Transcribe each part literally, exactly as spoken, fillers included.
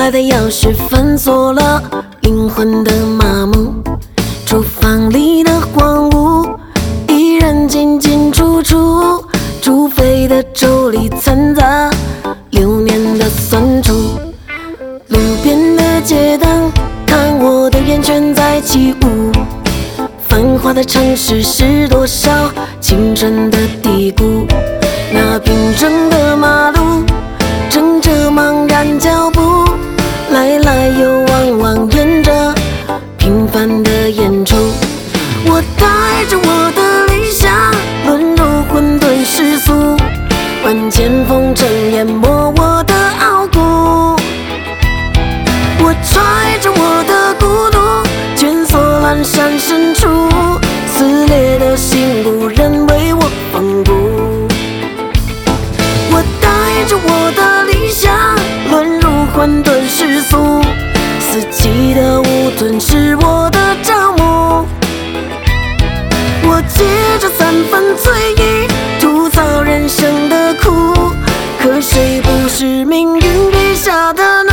来的钥匙反锁了灵魂的麻木，厨房里的荒芜依然进进出出，煮沸的粥里掺杂流年的酸楚。路边的街灯看我的眼圈在起舞，繁华的城市是多少青春的低谷。那平整的马路乘着茫然脚步，来来又往往沿着平凡的演出。我带着我的理想沦入混沌世俗，万千风尘淹没我的傲骨。我揣着我的孤独蜷缩阑珊深处，撕裂的心不忍为我缝补。我带着我的理想沦入混沌世俗，四季的雾吞噬我的朝暮。我借着三分醉意吐槽人生的苦，可谁不是命运笔下的奴？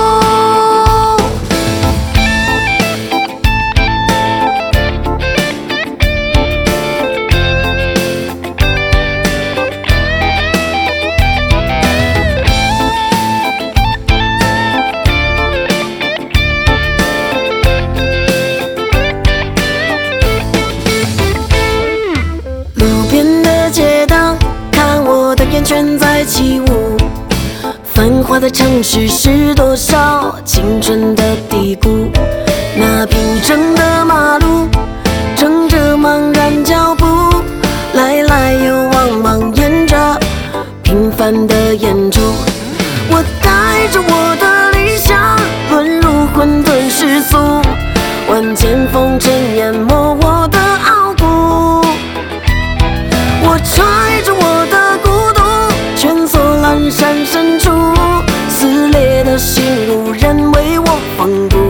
眼圈在起舞，繁华的城市是多少青春的低谷。那平整的马路乘着茫然脚步，来来又往往沿着平凡的演出。我带着我的理想沦入混沌世俗，万千风尘淹没我的傲骨。我揣着我的孤独蜷缩阑珊深处，撕裂的心无人为我缝补。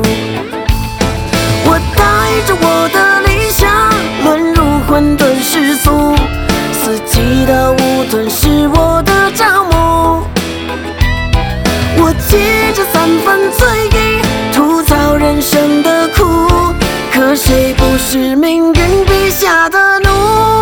我带着我的理想沦入混沌世俗，四季的雾吞噬我的朝暮。我借着三分醉意吐槽人生的苦，可谁不是命运笔下的奴？